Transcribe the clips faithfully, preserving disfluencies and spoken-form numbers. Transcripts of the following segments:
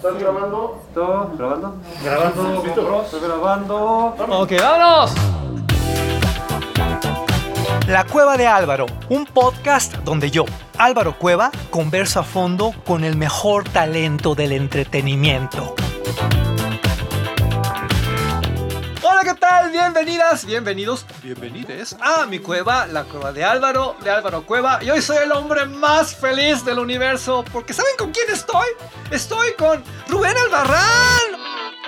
¿Estás grabando? ¿Todo? ¿Grabando? Grabando. ¿Listo? Estoy grabando. Ok, vámonos. La Cueva de Álvaro, un podcast donde yo, Álvaro Cueva, converso a fondo con el mejor talento del entretenimiento. Hola, ¿qué tal? Bienvenidas, bienvenidos, bienvenides a mi cueva, la Cueva de Álvaro, de Álvaro Cueva. Y hoy soy el hombre más feliz del universo, porque ¿saben con quién estoy? Estoy con Rubén Albarrán.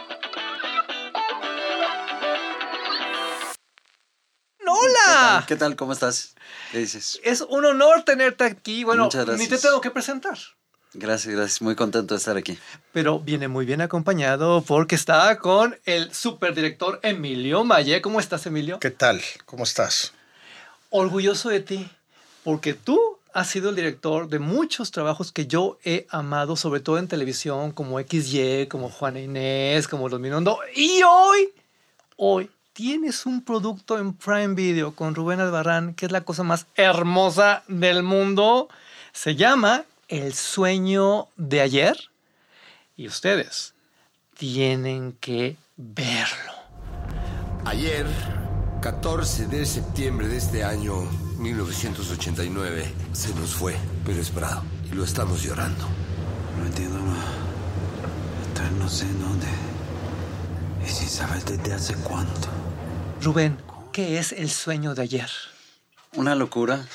¡Hola! ¿Qué tal? ¿Cómo estás? ¿Qué dices? Es un honor tenerte aquí. Bueno, Muchas gracias. ni te tengo que presentar. Gracias, gracias. Muy contento de estar aquí. Pero viene muy bien acompañado porque está con el superdirector Emilio Malle. ¿Cómo estás, Emilio? ¿Qué tal? ¿Cómo estás? Orgulloso de ti, porque tú has sido el director de muchos trabajos que yo he amado, sobre todo en televisión, como equis ye, como Juana Inés, como Los Minundo. Y hoy, hoy, tienes un producto en Prime Video con Rubén Albarrán, que es la cosa más hermosa del mundo. Se llama El Sueño de Ayer. Y ustedes tienen que verlo. Ayer, catorce de septiembre de este año mil novecientos ochenta y nueve, se nos fue Pérez Prado y lo estamos llorando. No entiendo nada. Entonces no sé en dónde. Y sin saber desde hace cuánto. Rubén, ¿qué es El Sueño de Ayer? Una locura.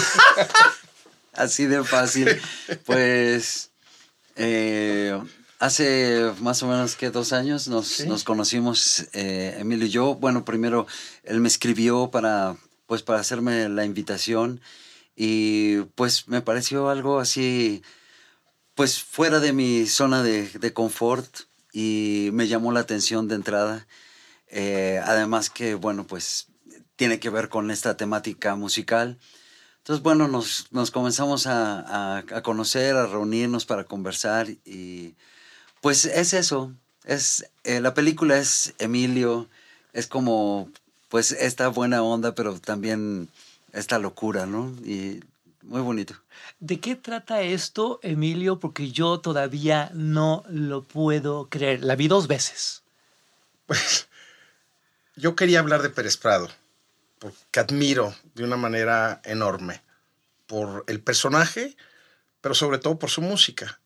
Así de fácil. Pues eh, hace más o menos que dos años nos, ¿sí? nos conocimos, eh, Emilio y yo. Bueno, primero él me escribió para, pues, para hacerme la invitación y pues me pareció algo así, pues fuera de mi zona de, de confort y me llamó la atención de entrada. Eh, además que, bueno, pues tiene que ver con esta temática musical. Entonces, bueno, nos, nos comenzamos a, a, a conocer, a reunirnos para conversar y pues es eso. Es, eh, la película es Emilio, es como pues esta buena onda, pero también esta locura, ¿no? Y muy bonito. ¿De qué trata esto, Emilio? Porque yo todavía no lo puedo creer. La vi dos veces. Pues yo quería hablar de Pérez Prado, porque admiro de una manera enorme por el personaje, pero sobre todo por su música.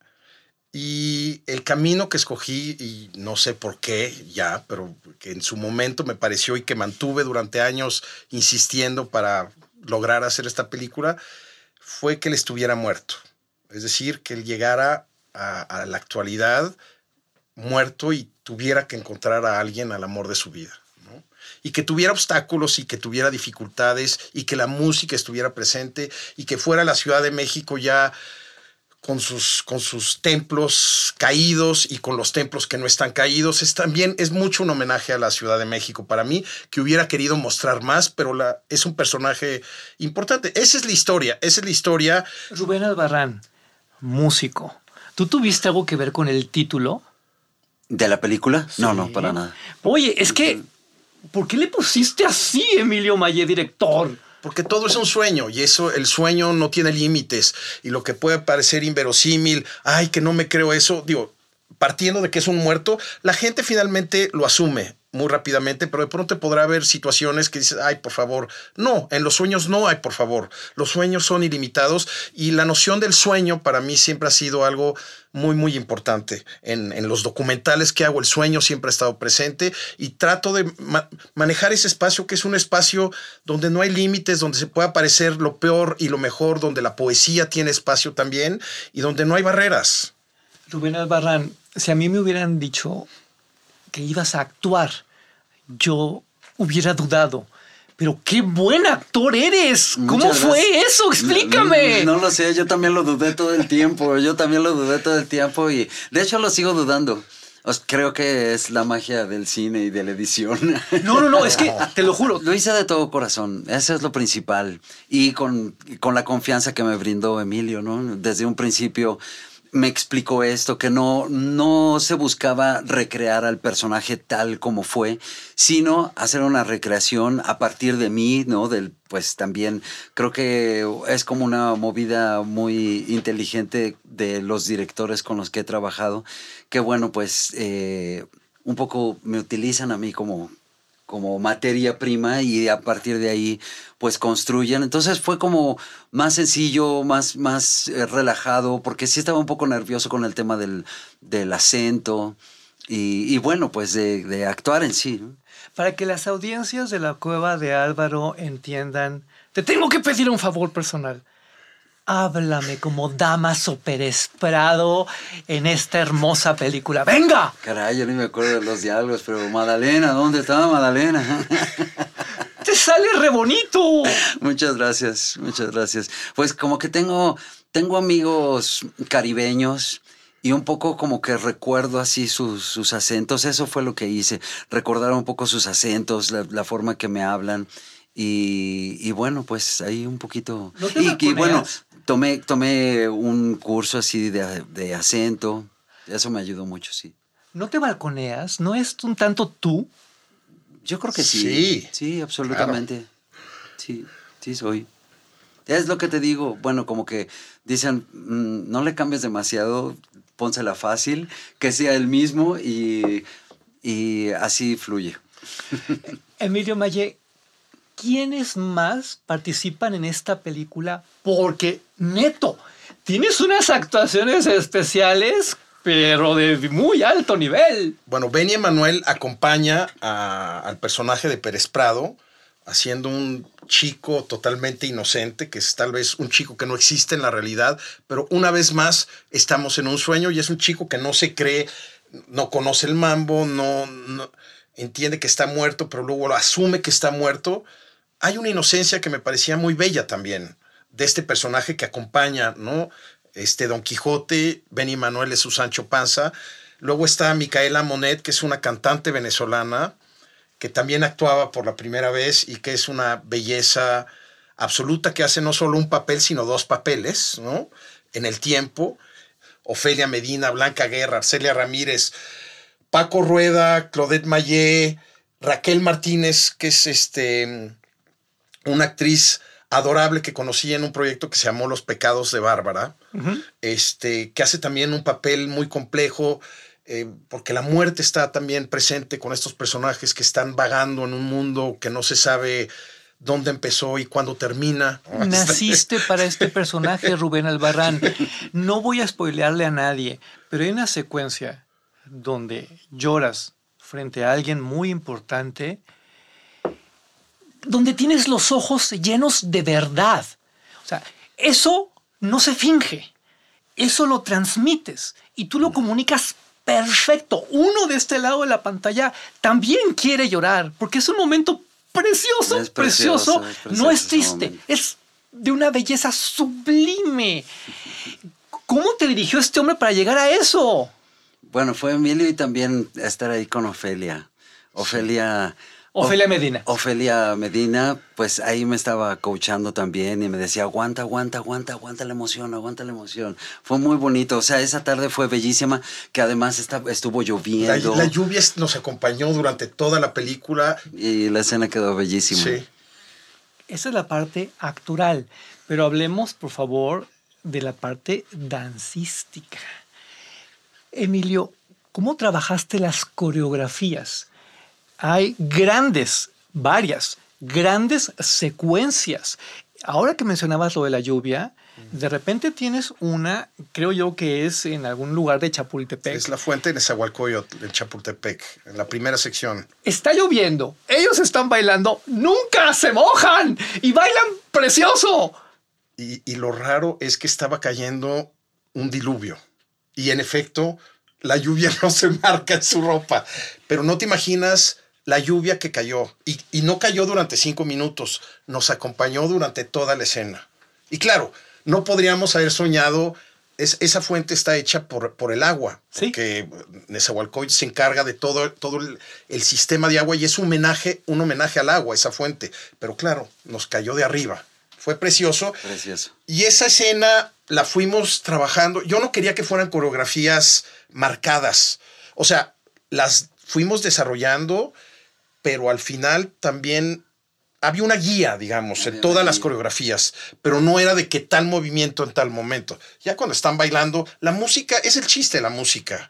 Y el camino que escogí, y no sé por qué ya, pero que en su momento me pareció y que mantuve durante años insistiendo para lograr hacer esta película, fue que él estuviera muerto. Es decir, que él llegara a, a la actualidad muerto y tuviera que encontrar a alguien al amor de su vida. Y que tuviera obstáculos y que tuviera dificultades y que la música estuviera presente y que fuera la Ciudad de México ya con sus, con sus templos caídos y con los templos que no están caídos. Es también es mucho un homenaje a la Ciudad de México para mí, que hubiera querido mostrar más, pero la, es un personaje importante. Esa es la historia, esa es la historia. Rubén Albarrán, músico. ¿Tú tuviste algo que ver con el título? ¿De la película? Sí. No, no, para nada. Oye, es que ¿por qué le pusiste así, Emilio Malle, director? Porque todo es un sueño y eso, el sueño no tiene límites. Y lo que puede parecer inverosímil, ay, que no me creo eso, digo, partiendo de que es un muerto, la gente finalmente lo asume muy rápidamente, pero de pronto podrá haber situaciones que dices, ay, por favor. No, en los sueños no hay por favor. Los sueños son ilimitados y la noción del sueño para mí siempre ha sido algo muy, muy importante. En, en los documentales que hago, el sueño siempre ha estado presente y trato de ma- manejar ese espacio que es un espacio donde no hay límites, donde se puede aparecer lo peor y lo mejor, donde la poesía tiene espacio también y donde no hay barreras. Rubén Albarrán, si a mí me hubieran dicho que ibas a actuar, yo hubiera dudado. Pero qué buen actor eres. Muchas ¿Cómo gracias. fue eso? Explícame. No, no lo sé, yo también lo dudé todo el tiempo. Yo también lo dudé todo el tiempo y de hecho lo sigo dudando. Os, creo que es la magia del cine y de la edición. No, no, no, es que te lo juro. Lo hice de todo corazón, eso es lo principal. Y con, con la confianza que me brindó Emilio, ¿no? Desde un principio me explicó esto, que no, no se buscaba recrear al personaje tal como fue, sino hacer una recreación a partir de mí, ¿no? Del, pues también creo que es como una movida muy inteligente de los directores con los que he trabajado, que bueno, pues eh, un poco me utilizan a mí como... como materia prima y a partir de ahí pues construyen. Entonces fue como más sencillo, más, más eh, relajado, porque sí estaba un poco nervioso con el tema del, del acento y, y bueno, pues de, de actuar en sí, ¿no? Para que las audiencias de La Cueva de Álvaro entiendan, te tengo que pedir un favor personal. Háblame como Damaso Pérez Prado en esta hermosa película. ¡Venga! Caray, yo ni me acuerdo de los diálogos, pero Madalena, ¿dónde estaba Madalena? ¡Te sale re bonito! Muchas gracias, muchas gracias. Pues como que tengo, tengo amigos caribeños y un poco como que recuerdo así sus, sus acentos. Eso fue lo que hice, recordar un poco sus acentos, la, la forma que me hablan. Y, y bueno, pues ahí un poquito... ¿No te y, y bueno, tomé, tomé un curso así de, de acento. Eso me ayudó mucho, sí. ¿No te balconeas? ¿No es un tanto tú? Yo creo que sí. Sí. Sí, absolutamente. Claro. Sí, sí soy. Es lo que te digo. Bueno, como que dicen, mmm, no le cambies demasiado, pónsela fácil, que sea el mismo y, y así fluye. Emilio Malle, ¿quiénes más participan en esta película? Porque, neto, tienes unas actuaciones especiales, pero de muy alto nivel. Bueno, Benny Emanuel acompaña a, al personaje de Pérez Prado, haciendo un chico totalmente inocente, que es tal vez un chico que no existe en la realidad, pero una vez más estamos en un sueño y es un chico que no se cree, no conoce el mambo, no, no entiende que está muerto, pero luego lo asume que está muerto. Hay una inocencia que me parecía muy bella también de este personaje que acompaña, ¿no? Este Don Quijote, Benny Manuel es su Sancho Panza. Luego está Micaela Monet, que es una cantante venezolana que también actuaba por la primera vez y que es una belleza absoluta, que hace no solo un papel, sino dos papeles, ¿no? En el tiempo. Ofelia Medina, Blanca Guerra, Arcelia Ramírez, Paco Rueda, Claudette Mayé, Raquel Martínez, que es este, una actriz adorable que conocí en un proyecto que se llamó Los Pecados de Bárbara, uh-huh. este, que hace también un papel muy complejo, eh, porque la muerte está también presente con estos personajes que están vagando en un mundo que no se sabe dónde empezó y cuándo termina. Naciste para este personaje, Rubén Albarrán. No voy a spoilearle a nadie, pero hay una secuencia donde lloras frente a alguien muy importante, donde tienes los ojos llenos de verdad. O sea, eso no se finge, eso lo transmites y tú lo comunicas perfecto. Uno de este lado de la pantalla también quiere llorar, porque es un momento precioso, es precioso, precioso, es precioso, no es triste, es de una belleza sublime. ¿Cómo te dirigió este hombre para llegar a eso? Bueno, fue Emilio y también estar ahí con Ofelia. Ofelia... Ofelia Medina. Ofelia Medina, pues ahí me estaba coachando también y me decía, aguanta, aguanta, aguanta, aguanta la emoción, aguanta la emoción. Fue muy bonito, o sea, esa tarde fue bellísima, que además está, estuvo lloviendo. La, la lluvia nos acompañó durante toda la película. Y la escena quedó bellísima. Sí. Esa es la parte actoral, pero hablemos, por favor, de la parte dancística. Emilio, ¿cómo trabajaste las coreografías? Hay grandes, varias, grandes secuencias. Ahora que mencionabas lo de la lluvia, de repente tienes una, creo yo que es en algún lugar de Chapultepec. Es la fuente de Nezahualcóyotl, en Chapultepec, en la primera sección. Está lloviendo, ellos están bailando, nunca se mojan y bailan precioso. Y, y lo raro es que estaba cayendo un diluvio. Y en efecto, la lluvia no se marca en su ropa. Pero no te imaginas la lluvia que cayó. Y, y no cayó durante cinco minutos. Nos acompañó durante toda la escena. Y claro, no podríamos haber soñado. Es, esa fuente está hecha por, por el agua. ¿Sí? Porque Nezahualcóyotl se encarga de todo, todo el, el sistema de agua. Y es un homenaje, un homenaje al agua, esa fuente. Pero claro, nos cayó de arriba. fue precioso. Precioso. Y esa escena la fuimos trabajando. Yo no quería que fueran coreografías marcadas. O sea, las fuimos desarrollando, pero al final también había una guía, digamos, había en todas las coreografías, pero no era de que tal movimiento en tal momento. Ya cuando están bailando, la música es el chiste de la música.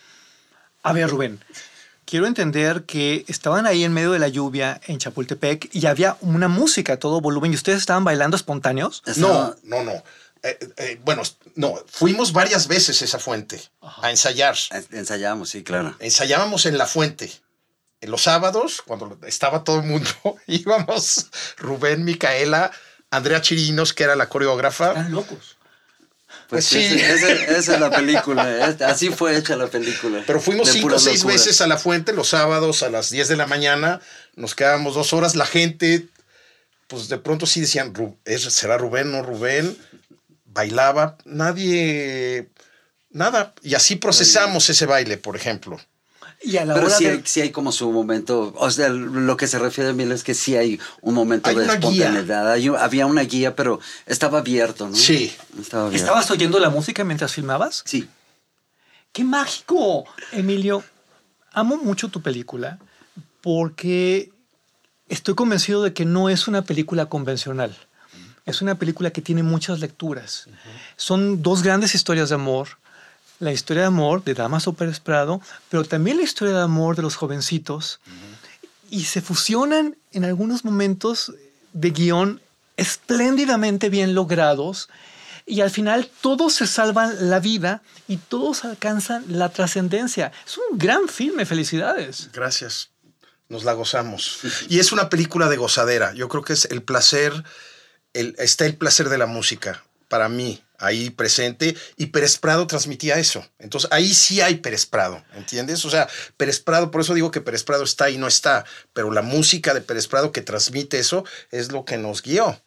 A ver, Rubén, quiero entender que estaban ahí en medio de la lluvia en Chapultepec y había una música a todo volumen y ustedes estaban bailando espontáneos. No, no, no. Eh, eh, bueno, no, fuimos varias veces a esa fuente. Ajá. A ensayar. Ensayamos, sí, claro. Ensayábamos en la fuente. En los sábados, cuando estaba todo el mundo, íbamos Rubén, Micaela, Andrea Chirinos, que era la coreógrafa. Están locos. Pues, pues sí. Esa, esa, esa es la película. Así fue hecha la película. Pero fuimos cinco o seis locuras. veces a la fuente los sábados a las diez de la mañana. Nos quedábamos dos horas. La gente, pues de pronto sí decían, ¿será Rubén? No, Rubén. Bailaba. Nadie... Nada. Y así procesamos ese baile, por ejemplo. Y a la Pero hora sí, de... hay, sí hay como su momento, o sea, lo que se refiere a mí es que sí hay un momento hay de una espontaneidad. Hay, había una guía, pero estaba abierto, ¿no? Sí. Estaba abierto. ¿Estabas oyendo la música mientras filmabas? Sí. ¡Qué mágico! Emilio, amo mucho tu película porque estoy convencido de que no es una película convencional. Es una película que tiene muchas lecturas. Uh-huh. Son dos grandes historias de amor. La historia de amor de Dámaso Pérez Prado, pero también la historia de amor de los jovencitos. Uh-huh. Y se fusionan en algunos momentos de guión espléndidamente bien logrados. Y al final todos se salvan la vida y todos alcanzan la trascendencia. Es un gran filme, felicidades. Gracias, nos la gozamos. Y es una película de gozadera. Yo creo que es el placer, el, está el placer de la música, para mí, ahí presente. Y Pérez Prado transmitía eso. Entonces ahí sí hay Pérez Prado, ¿entiendes? O sea, Pérez Prado, por eso digo que Pérez Prado está y no está. Pero la música de Pérez Prado que transmite eso es lo que nos guió.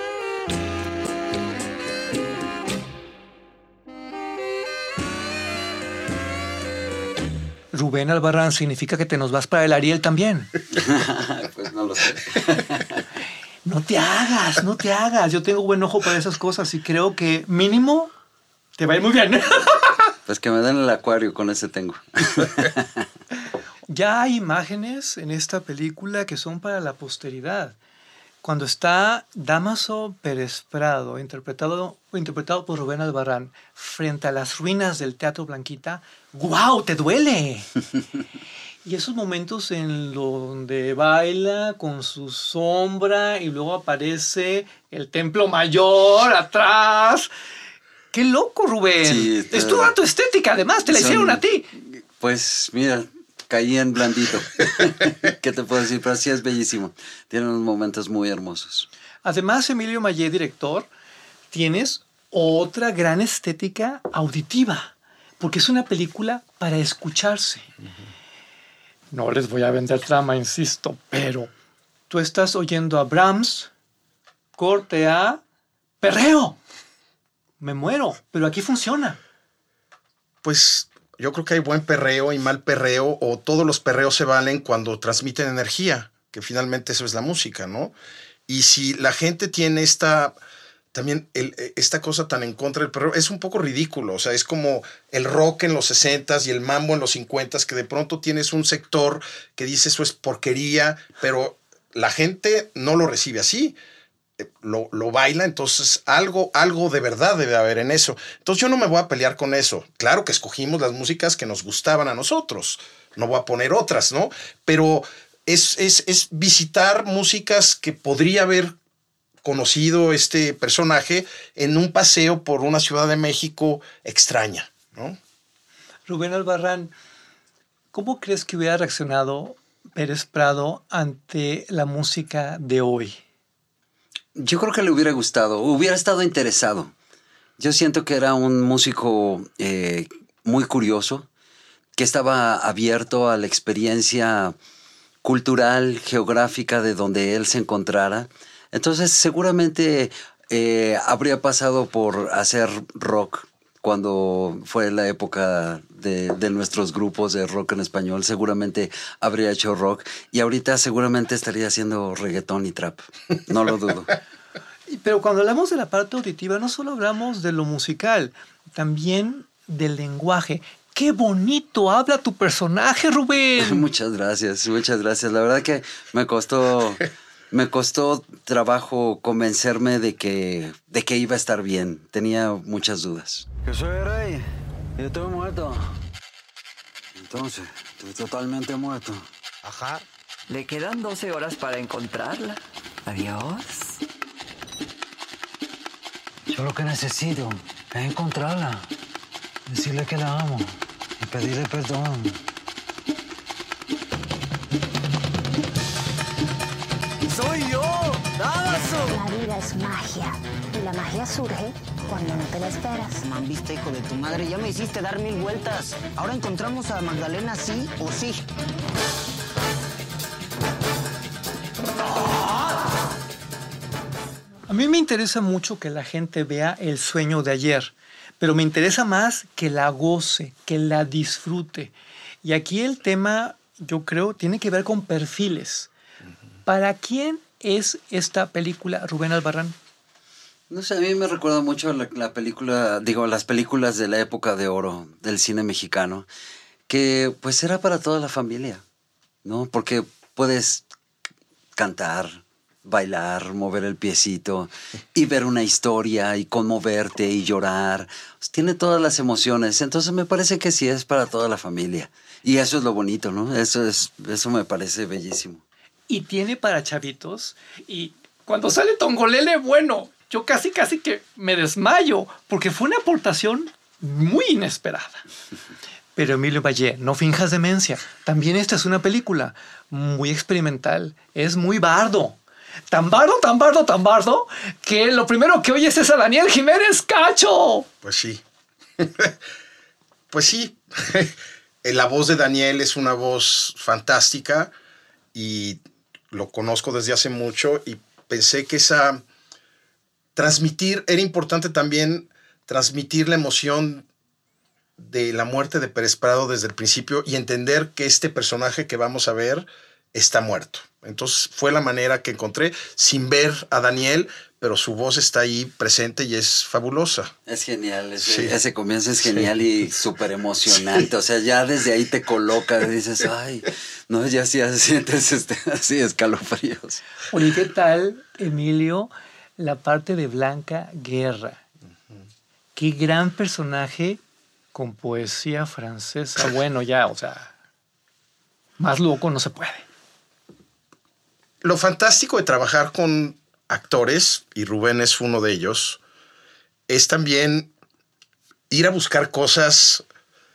Rubén Albarrán, ¿significa que te nos vas para el Ariel también? Pues no lo sé. No te hagas, no te hagas. Yo tengo buen ojo para esas cosas y creo que mínimo te va a ir muy bien. Pues que me den el acuario, con ese tengo. Ya hay imágenes en esta película que son para la posteridad. Cuando está Dámaso Pérez Prado, interpretado, interpretado por Rubén Albarrán, frente a las ruinas del Teatro Blanquita, ¡guau! ¡Te duele! Y esos momentos en donde baila con su sombra y luego aparece el Templo Mayor atrás. ¡Qué loco, Rubén! Sí, está... Es toda tu estética, además, te la Son... hicieron a ti. Pues mira, caí en blandito. ¿Qué te puedo decir? Pero sí es bellísimo. Tiene unos momentos muy hermosos. Además, Emilio Mayé, director, tienes otra gran estética auditiva, porque es una película para escucharse. Uh-huh. No les voy a vender trama, insisto, pero tú estás oyendo a Brahms, corte a perreo. Me muero, pero aquí funciona. Pues yo creo que hay buen perreo y mal perreo, o todos los perreos se valen cuando transmiten energía, que finalmente eso es la música, ¿no? Y si la gente tiene esta... También el, esta cosa tan en contra del perreo es un poco ridículo. O sea, es como el rock en los sesentas y el mambo en los cincuentas, que de pronto tienes un sector que dice eso es porquería, pero la gente no lo recibe así. Lo, lo baila, entonces algo, algo de verdad debe haber en eso. Entonces yo no me voy a pelear con eso. Claro que escogimos las músicas que nos gustaban a nosotros. No voy a poner otras, ¿no? Pero es, es, es visitar músicas que podría haber conocido este personaje en un paseo por una Ciudad de México extraña, ¿no? Rubén Albarrán, ¿cómo crees que hubiera reaccionado Pérez Prado ante la música de hoy? Yo creo que le hubiera gustado, hubiera estado interesado. Yo siento que era un músico eh, muy curioso, que estaba abierto a la experiencia cultural, geográfica de donde él se encontrara. Entonces seguramente eh, habría pasado por hacer rock cuando fue la época de, de nuestros grupos de rock en español. Seguramente habría hecho rock y ahorita seguramente estaría haciendo reggaetón y trap. No lo dudo. Pero cuando hablamos de la parte auditiva, no solo hablamos de lo musical, también del lenguaje. ¡Qué bonito habla tu personaje, Rubén! Muchas gracias, muchas gracias. La verdad que me costó, me costó trabajo convencerme de que, de que iba a estar bien. Tenía muchas dudas. Yo soy el rey. Yo estoy muerto. Entonces, estoy totalmente muerto. Ajá. Le quedan doce horas para encontrarla. Adiós. Yo lo que necesito es encontrarla, decirle que la amo y pedirle perdón. ¡Soy yo! ¡Dadazo! La vida es magia y la magia surge cuando no te la esperas. Man, viste, hijo de tu madre, ya me hiciste dar mil vueltas. Ahora encontramos a Magdalena, sí o sí. A mí me interesa mucho que la gente vea El sueño de ayer, pero me interesa más que la goce, que la disfrute. Y aquí el tema, yo creo, tiene que ver con perfiles. ¿Para quién es esta película, Rubén Albarrán? No sé, a mí me recuerda mucho la, la película, digo, las películas de la época de oro del cine mexicano, que pues era para toda la familia, ¿no? Porque puedes cantar, bailar, mover el piecito y ver una historia y conmoverte y llorar. Tiene todas las emociones. Entonces me parece que sí es para toda la familia. Y eso es lo bonito, ¿no? Eso, es, eso me parece bellísimo. Y tiene para chavitos. Y cuando sale Tongolele, bueno, yo casi casi que me desmayo porque fue una aportación muy inesperada. Pero Emilio Valle, no finjas demencia. También esta es una película muy experimental. Es muy bardo. Tan bardo, tan bardo, tan bardo, que lo primero que oyes es a Daniel Jiménez Cacho. Pues sí. Pues sí. La voz de Daniel es una voz fantástica y lo conozco desde hace mucho y pensé que esa... Transmitir, era importante también transmitir la emoción de la muerte de Pérez Prado desde el principio y entender que este personaje que vamos a ver está muerto. Entonces fue la manera que encontré sin ver a Daniel, pero su voz está ahí presente y es fabulosa. Es genial, ese, Sí. ese comienzo es genial Sí. y súper emocionante. Sí. O sea, ya desde ahí te colocas, dices, ay, no, ya sí ya sientes este, así escalofríos. Oye, ¿qué tal, Emilio, la parte de Blanca Guerra? Uh-huh. Qué gran personaje con poesía francesa. Bueno, ya, o sea, más loco no se puede. Lo fantástico de trabajar con actores, y Rubén es uno de ellos, es también ir a buscar cosas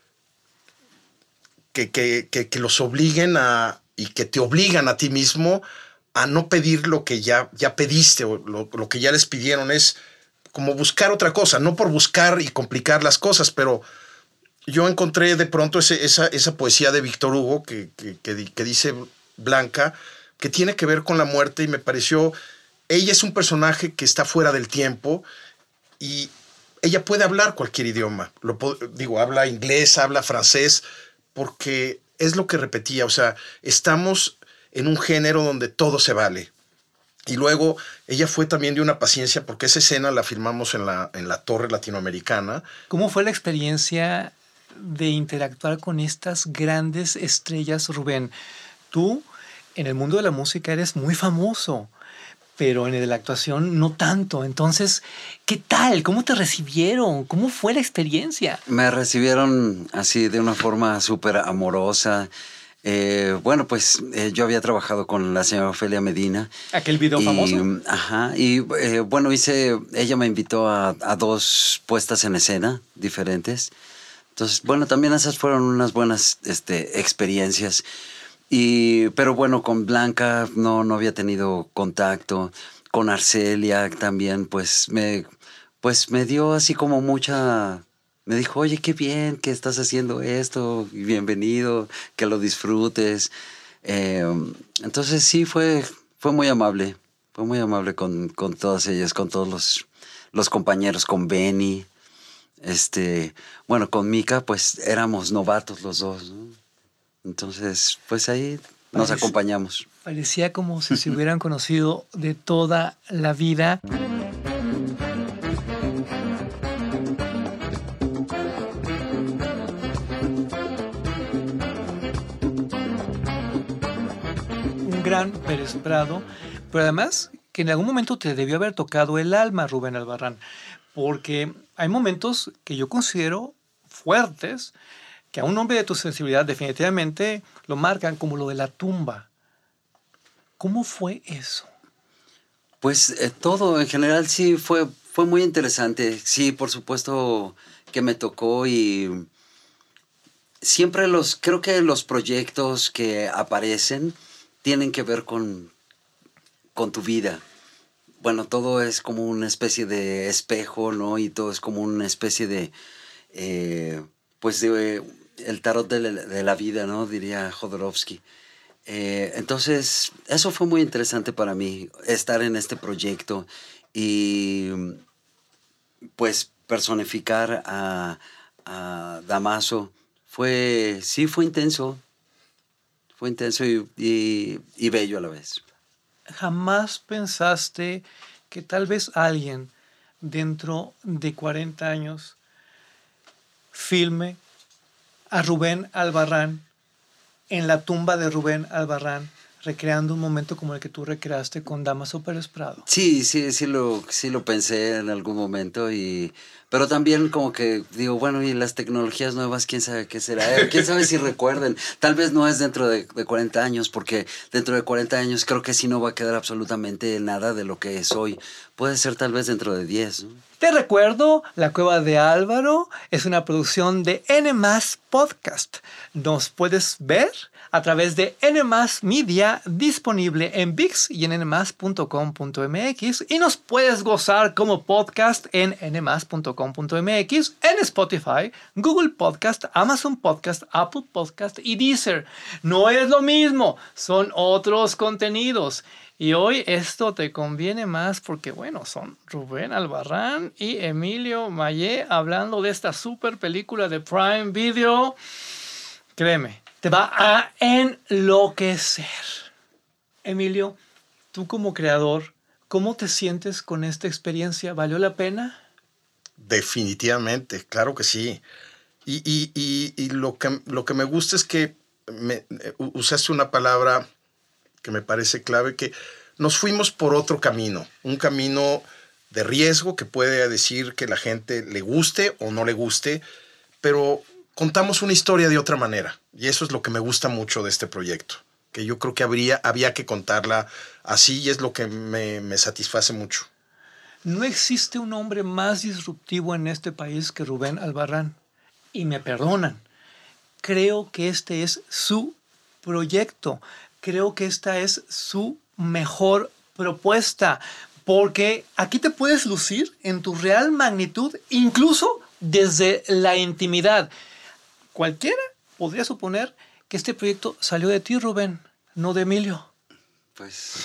que, que, que, que los obliguen a, y que te obligan a ti mismo a no pedir lo que ya, ya pediste o lo, lo que ya les pidieron. Es como buscar otra cosa, no por buscar y complicar las cosas, pero yo encontré de pronto ese, esa, esa poesía de Víctor Hugo que, que, que, que dice Blanca, que tiene que ver con la muerte y me pareció, ella es un personaje que está fuera del tiempo y ella puede hablar cualquier idioma. Lo, digo, habla inglés, habla francés, porque es lo que repetía, o sea, estamos en un género donde todo se vale. Y luego ella fue también de una paciencia, porque esa escena la filmamos en la, en la Torre Latinoamericana. ¿Cómo fue la experiencia de interactuar con estas grandes estrellas, Rubén? Tú, en el mundo de la música, eres muy famoso, pero en el de la actuación no tanto. Entonces, ¿qué tal? ¿Cómo te recibieron? ¿Cómo fue la experiencia? Me recibieron así de una forma súper amorosa. Eh, bueno, pues eh, yo había trabajado con la señora Ofelia Medina. Aquel video y, famoso. Ajá, y eh, bueno, hice, ella me invitó a, a dos puestas en escena diferentes. Entonces, bueno, también esas fueron unas buenas este, experiencias. Y, pero bueno, con Blanca no, no había tenido contacto. Con Arcelia también, pues me, pues me dio así como mucha... Me dijo, oye, qué bien que estás haciendo esto, y bienvenido, que lo disfrutes. Eh, entonces sí, fue, fue muy amable, fue muy amable con, con todas ellas, con todos los, los compañeros, con Benny. Este, bueno, con Mika, pues éramos novatos los dos, ¿no? Entonces, pues ahí nos Parece, acompañamos. Parecía como si se hubieran conocido de toda la vida. un gran Pérez Prado, pero además que en algún momento te debió haber tocado el alma, Rubén Albarrán, porque hay momentos que yo considero fuertes, que a un hombre de tu sensibilidad definitivamente lo marcan, como lo de la tumba. ¿Cómo fue eso? Pues eh, todo en general sí fue, fue muy interesante. Sí, por supuesto que me tocó y siempre los, creo que los proyectos que aparecen tienen que ver con, con tu vida. Bueno, todo es como una especie de espejo, ¿no? Y todo es como una especie de, eh, pues de eh, el tarot de la, de la vida, ¿no? Diría Jodorowsky. Eh, entonces, eso fue muy interesante para mí, estar en este proyecto y pues personificar a, a Damaso. Fue, sí, fue intenso. Fue intenso y, y, y bello a la vez. ¿Jamás pensaste que tal vez alguien dentro de cuarenta años filme a Rubén Albarrán en la tumba de Rubén Albarrán, recreando un momento como el que tú recreaste con Damaso Pérez Prado? Sí, sí, sí lo, sí lo pensé en algún momento, y, pero también como que digo, bueno, y las tecnologías nuevas, quién sabe qué será, eh, quién sabe si recuerden, tal vez no es dentro de, de cuarenta años, porque dentro de cuarenta años creo que sí no va a quedar absolutamente nada de lo que es hoy, puede ser tal vez dentro de diez, ¿no? Te recuerdo, La Cueva de Álvaro es una producción de N más Podcast. Nos puedes ver a través de N más Media, disponible en ViX y en ene más punto com punto eme equis, y nos puedes gozar como podcast en ene más punto com punto eme equis, en Spotify, Google Podcast, Amazon Podcast, Apple Podcast y Deezer. No es lo mismo, son otros contenidos. Y hoy esto te conviene más porque, bueno, son Rubén Albarrán y Emilio Mayé hablando de esta super película de Prime Video. Créeme, te va a enloquecer. Emilio, tú como creador, ¿cómo te sientes con esta experiencia? ¿Valió la pena? Definitivamente, claro que sí. Y, y, y, y lo, que, lo que me gusta es que me, usaste una palabra que me parece clave, que nos fuimos por otro camino, un camino de riesgo que puede decir que la gente le guste o no le guste, pero contamos una historia de otra manera, y eso es lo que me gusta mucho de este proyecto, que yo creo que habría, había que contarla así, y es lo que me, me satisface mucho. No existe un hombre más disruptivo en este país que Rubén Albarrán, y me perdonan, creo que este es su proyecto. Creo que esta es su mejor propuesta, porque aquí te puedes lucir en tu real magnitud, incluso desde la intimidad. Cualquiera podría suponer que este proyecto salió de ti, Rubén, no de Emilio. Pues...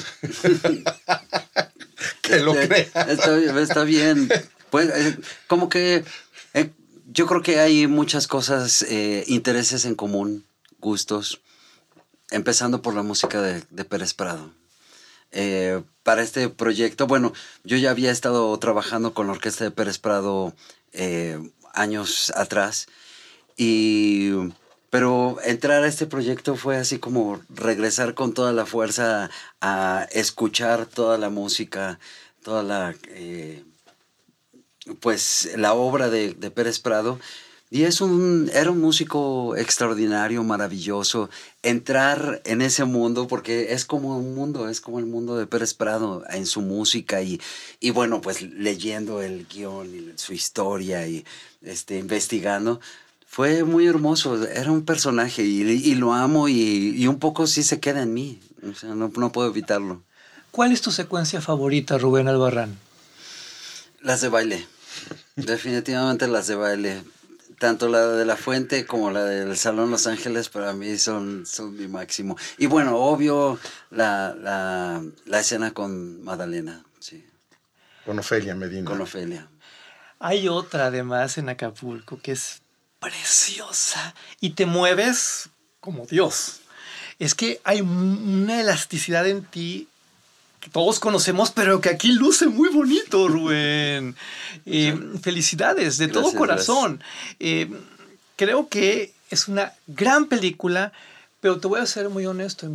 que lo crea. Está, está bien. Pues, eh, como que eh, yo creo que hay muchas cosas, eh, intereses en común, gustos. Empezando por la música de, de Pérez Prado. Eh, para este proyecto, bueno, yo ya había estado trabajando con la orquesta de Pérez Prado eh, años atrás, y, pero entrar a este proyecto fue así como regresar con toda la fuerza a escuchar toda la música, toda la, eh, pues, la obra de, de Pérez Prado. Y es un, era un músico extraordinario, maravilloso. Entrar en ese mundo, porque es como un mundo, es como el mundo de Pérez Prado en su música. Y, y bueno, pues leyendo el guión y su historia y este, investigando, fue muy hermoso. Era un personaje y, y lo amo, y, y un poco sí se queda en mí. O sea, no, no puedo evitarlo. ¿Cuál es tu secuencia favorita, Rubén Albarrán? Las de baile. Definitivamente las de baile. Tanto la de La Fuente como la del Salón Los Ángeles para mí son, son mi máximo. Y bueno, obvio, la, la, la escena con Magdalena, sí. Con Ofelia Medina. Con Ofelia. Hay otra además en Acapulco que es preciosa y te mueves como Dios. Es que hay una elasticidad en ti que todos conocemos, pero que aquí luce muy bonito, Rubén. Eh, sí. Felicidades de gracias, todo corazón. Eh, creo que es una gran película, pero te voy a ser muy honesto, Emilio.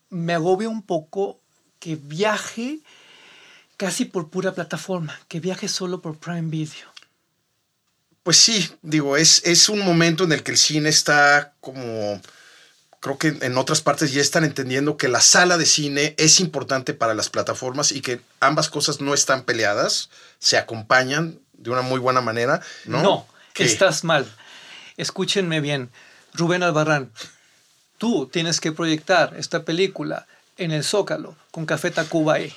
me agobia un poco que viaje casi por pura plataforma, que viaje solo por Prime Video. Pues sí, digo, es, es un momento en el que el cine está como... Creo que en otras partes ya están entendiendo que la sala de cine es importante para las plataformas y que ambas cosas no están peleadas, se acompañan de una muy buena manera. No, no ¿Qué? Estás mal. Escúchenme bien. Rubén Albarrán, tú tienes que proyectar esta película en el Zócalo con Café Tacuba ahí.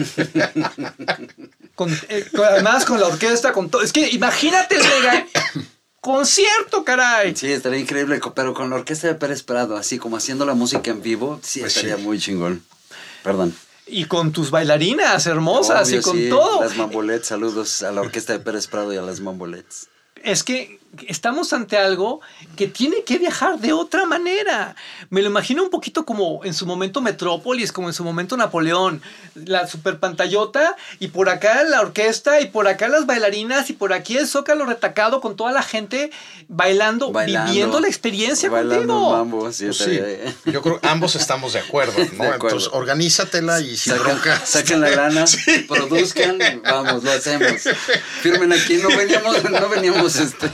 con, eh, además con la orquesta, con todo. Es que imagínate el mega concierto, caray. Sí, estaría increíble, pero con la orquesta de Pérez Prado, así como haciendo la música en vivo, sí, pues estaría sí. muy chingón. Perdón. Y con tus bailarinas hermosas. Obvio, y con sí, todo. Las Mambolets, saludos a la orquesta de Pérez Prado y a las Mambolets. Es que estamos ante algo que tiene que viajar de otra manera. Me lo imagino un poquito como en su momento Metrópolis, como en su momento Napoleón. La super pantallota y por acá la orquesta y por acá las bailarinas y por aquí el Zócalo retacado con toda la gente bailando, bailando viviendo la experiencia bailando contigo. Mambo, sí, pues sí. Yo creo que ambos estamos de acuerdo, ¿no? De acuerdo. Entonces, organízatela y sin bronca. Saquen la lana, sí. produzcan, vamos, lo hacemos. Firmen aquí, no veníamos, no veníamos este...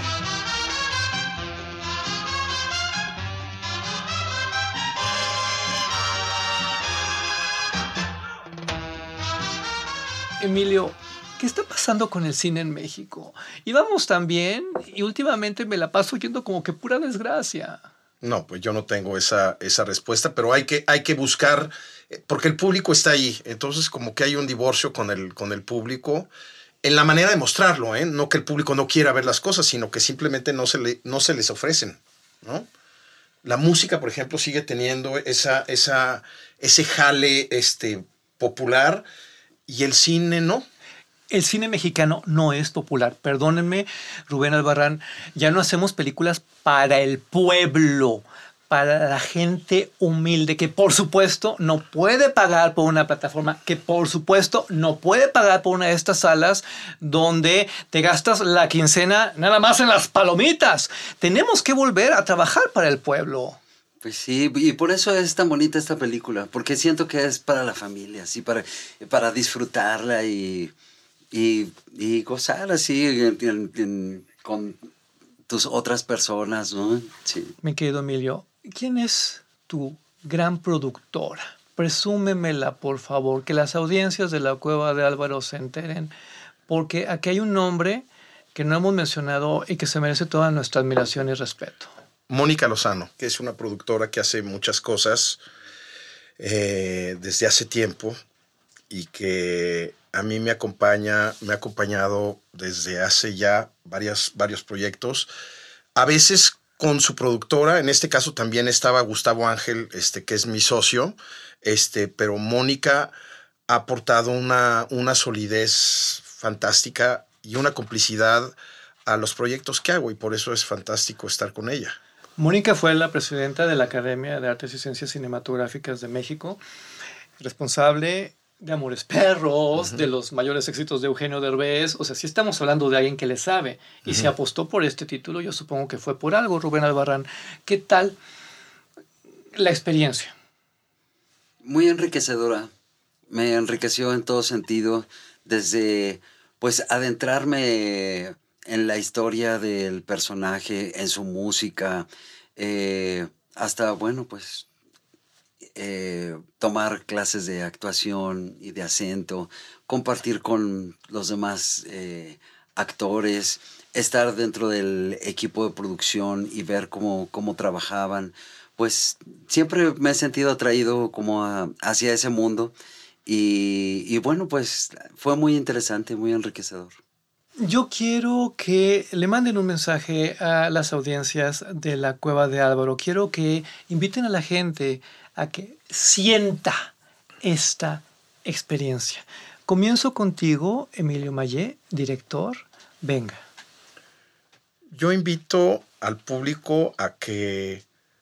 Emilio, ¿qué está pasando con el cine en México? Íbamos tan bien y últimamente me la paso oyendo como que pura desgracia. No, pues yo no tengo esa, esa respuesta, pero hay que, hay que buscar, porque el público está ahí. Entonces, como que hay un divorcio con el, con el público en la manera de mostrarlo, ¿eh? No que el público no quiera ver las cosas, sino que simplemente no se, le, no se les ofrecen, ¿no? La música, por ejemplo, sigue teniendo esa, esa, ese jale este, popular y el cine no. El cine mexicano no es popular. Perdónenme, Rubén Albarrán, ya no hacemos películas para el pueblo, para la gente humilde, que por supuesto no puede pagar por una plataforma, que por supuesto no puede pagar por una de estas salas donde te gastas la quincena nada más en las palomitas. Tenemos que volver a trabajar para el pueblo. Pues sí, y por eso es tan bonita esta película, porque siento que es para la familia, así para, para disfrutarla y, y, y gozar así en, en, en, con tus otras personas, ¿no? Sí. Mi querido Emilio, ¿quién es tu gran productora? Presúmemela, por favor, que las audiencias de la Cueva de Álvaro se enteren, porque aquí hay un nombre que no hemos mencionado y que se merece toda nuestra admiración y respeto. Mónica Lozano, que es una productora que hace muchas cosas eh, desde hace tiempo y que a mí me acompaña, me ha acompañado desde hace ya varias, varios proyectos, a veces con su productora. En este caso también estaba Gustavo Ángel, este, que es mi socio, este, pero Mónica ha aportado una, una solidez fantástica y una complicidad a los proyectos que hago, y por eso es fantástico estar con ella. Mónica fue la presidenta de la Academia de Artes y Ciencias Cinematográficas de México, responsable de Amores Perros, uh-huh. de los mayores éxitos de Eugenio Derbez. O sea, sí estamos hablando de alguien que le sabe y uh-huh. se apostó por este título. Yo supongo que fue por algo. Rubén Albarrán, ¿qué tal la experiencia? Muy enriquecedora. Me enriqueció en todo sentido, desde pues adentrarme en la historia del personaje, en su música, eh, hasta, bueno, pues eh, tomar clases de actuación y de acento, compartir con los demás eh, actores, estar dentro del equipo de producción y ver cómo, cómo trabajaban. Pues siempre me he sentido atraído como a, hacia ese mundo y, y bueno, pues fue muy interesante, muy enriquecedor. Yo quiero que le manden un mensaje a las audiencias de la Cueva de Álvaro. Quiero que inviten a la gente a que sienta esta experiencia. Comienzo contigo, Emilio Mayé, director. Venga. Yo invito al público a que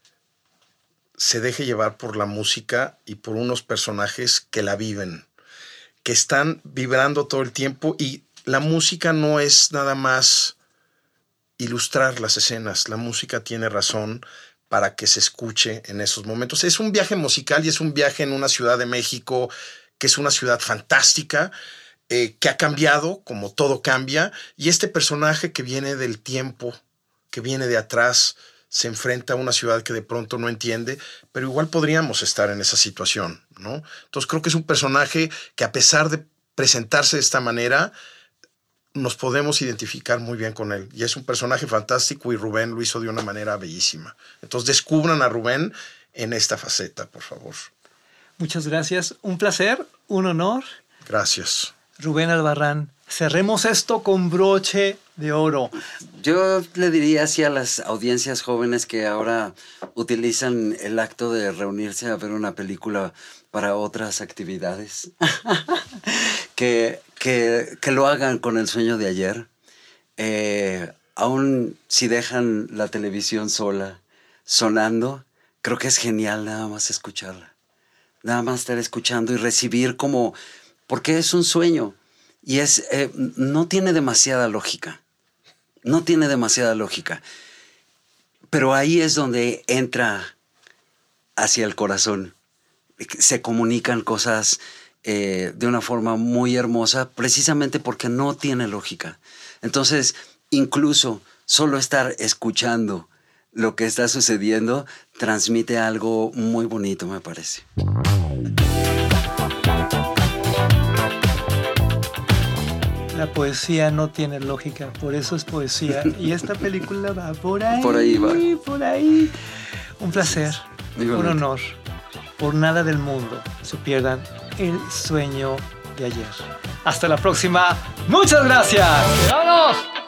se deje llevar por la música y por unos personajes que la viven, que están vibrando todo el tiempo. Y la música no es nada más ilustrar las escenas. La música tiene razón para que se escuche en esos momentos. Es un viaje musical y es un viaje en una Ciudad de México que es una ciudad fantástica, eh, que ha cambiado como todo cambia, y este personaje que viene del tiempo, que viene de atrás, se enfrenta a una ciudad que de pronto no entiende, pero igual podríamos estar en esa situación, ¿no? Entonces creo que es un personaje que, a pesar de presentarse de esta manera, nos podemos identificar muy bien con él. Y es un personaje fantástico y Rubén lo hizo de una manera bellísima. Entonces descubran a Rubén en esta faceta, por favor. Muchas gracias. Un placer, un honor. Gracias. Rubén Albarrán, cerremos esto con broche de oro. Yo le diría así a las audiencias jóvenes que ahora utilizan el acto de reunirse a ver una película para otras actividades, que, que, que lo hagan con El sueño de ayer. Eh, aún si dejan la televisión sola, sonando, creo que es genial nada más escucharla. Nada más estar escuchando y recibir como... Porque es un sueño y es, eh, no tiene demasiada lógica. No tiene demasiada lógica. Pero ahí es donde entra hacia el corazón. Se comunican cosas eh, de una forma muy hermosa, precisamente porque no tiene lógica. Entonces, incluso solo estar escuchando lo que está sucediendo transmite algo muy bonito, me parece. La poesía no tiene lógica, por eso es poesía. Y esta película va por ahí. Por ahí va. Por ahí. Un placer, Igualmente. un honor. Por nada del mundo se pierdan El sueño de ayer. Hasta la próxima. Muchas gracias. ¡Vámonos!